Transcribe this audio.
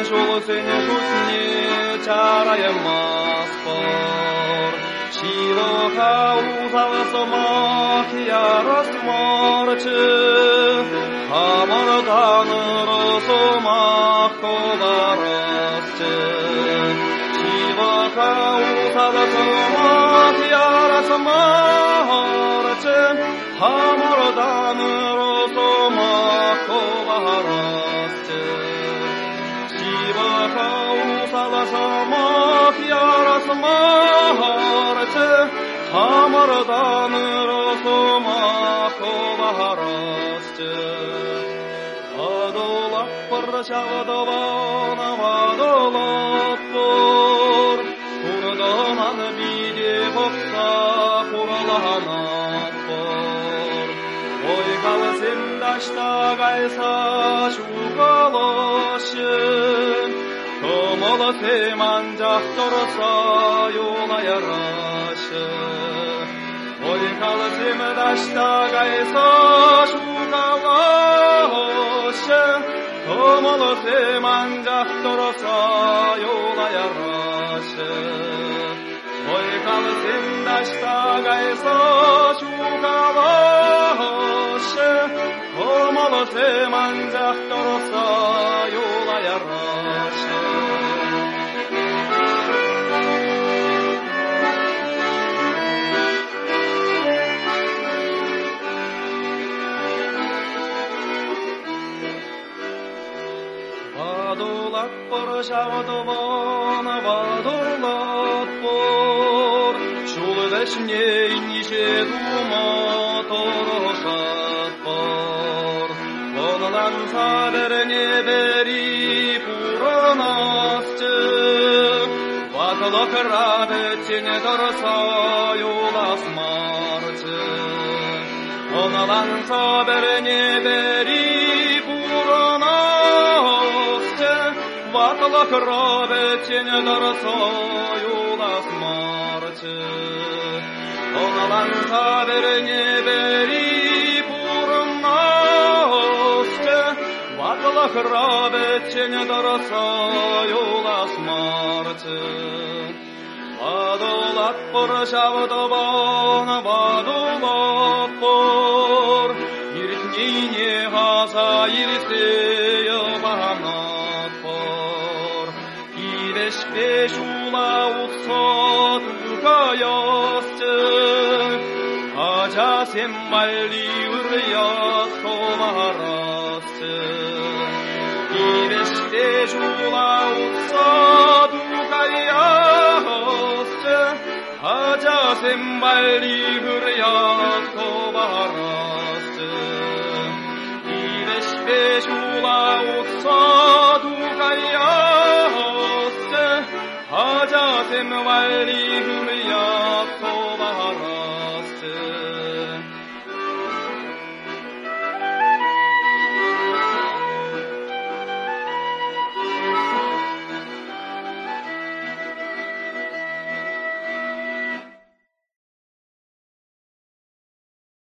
шул сені күсіне жарайымас бұр. Шилоға ұзағысымақ ярасмарчы, Хамырдан ұрысымақ қоларасчы. Шилоға ұзағысымақ ярасмарчы, Хамырдан ұрысымақ қоларасчы. Шилоға ұзағысымақ ярасмарчы, Хамырдан ұрысымақ қоларасчы. Адолап бір шағдылана адолап бұр, Құрдынан биде бұқса құраланат бұр. Ойғалы сен дашта қайса шуғалышын, Тұмылы семан жақтырса yola yarışın. Oykalı sem dashta қайса шуғалышын, Тұмылы семан жақтырса yola yarışın. Oykalı sem dashta қайса şuğalışın, Тұмылы семан жақтырса yola yarışın. Vadolak bor şavdovana vadolak bor, Şul deşne inişe duma torosat bor. Onadan saberine beri puranasçı, Vadolak rabetine darsa yol asmarçı. Onadan saberine beri puranasçı, Vadolak rabetine darsa yol asmarçı. Onadan saberine beri puranasçı, Vadolak rabetine darsa yol asmarçı. Vadolak bor şavdovana vadolak bor, Иртнейне ғаза ирсея бағанат бор. Кидешпе жула ұтса тұқаясчы, Қажа сен майли үрят қоларасчы. Кидешпе жула ұтса тұқаясчы, Қажа сен майли үрят қоларасчы. Beşula utsa dugayası, Hacasem vali hürriyat sola